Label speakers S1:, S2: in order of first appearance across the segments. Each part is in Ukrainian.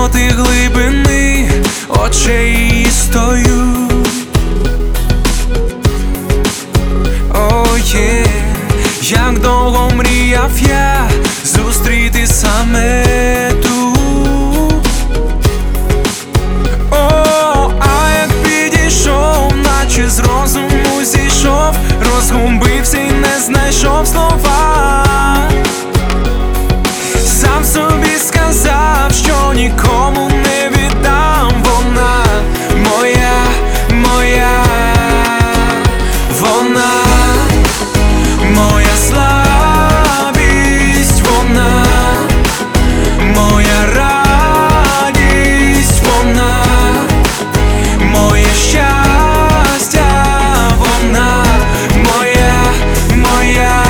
S1: чесноти глибини очей її стою. Як довго мріяв я зустріти саме ту. А як підійшов, наче з розуму зійшов, розгубився й не знайшов слова. Сам собі сказав, що нікому не віддам. Вона моя, моя, вона моя слабість, вона моя радість, вона моє щастя, вона моя, моя,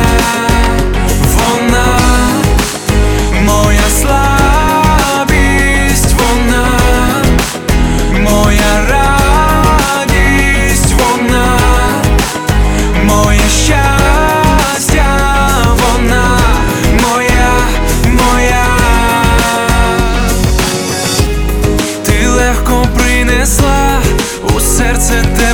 S1: вона моя слабість, вона моя радість, вона моє щастя. У серце